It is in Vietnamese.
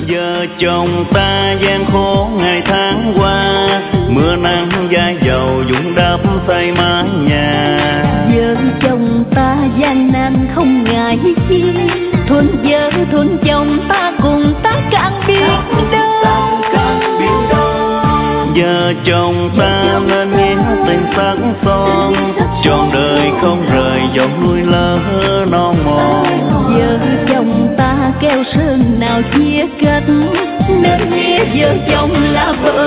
Vợ chồng ta gian khổ ngày tháng qua, mưa nắng vai dầu vun đắp xây mái nhà. Vợ chồng ta gian nan không ngại chi, thuận vợ thuận chồng ta cùng ta cạn biết đâu. Vợ chồng ta nên nghĩa tình sắc son, trọn đời không rời dòng nuôi lỡ non mòn. Vợ chồng ta keo sơn nào chia cách, nên nghĩa vợ chồng là vợ